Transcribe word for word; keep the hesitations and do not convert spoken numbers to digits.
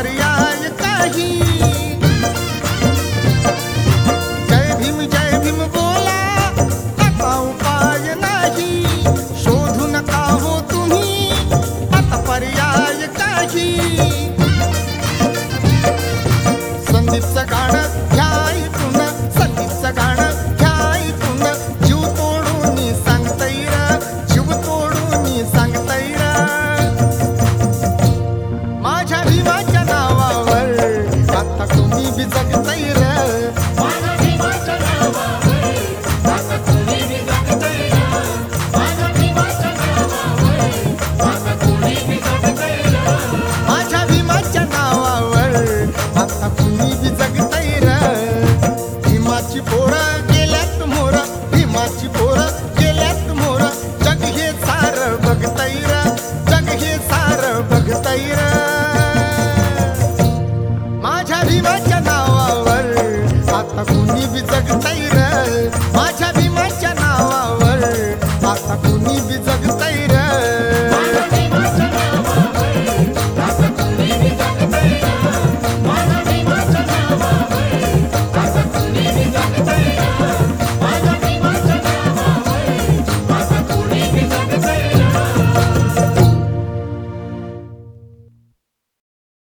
पर्याय काही. जय भीम जय भीम बोला, आता उपाय नाही. शोधू नका हो तुम्ही आता पर्याय काही. संदीपचं गाणं घ्या ऐकून, संदीपचं गाणं घ्या ऐकून. जीव तोडून सांगतय र, जीव तोडून सांगतय र. माझ्या भीमाच्या नावावर आता तुम्ही बी जगतय र. माझ्या भीमाच्या नावावर आता तुम्ही बी जगताय र. माझ्या भीमाच्या नावावर आता तुम्ही बी जगताय र. माझ्या भीमाच्या नावावर आता तुम्ही बी जगतय र. भीमाची पोरं गेल्यात मोर, भीमाची पोरं गेल्यात मोर. जग हे सार बघतय र, जग हे सार बघतय र. माझ्या भीमाच्या नावावर आता कुणी बी जगतय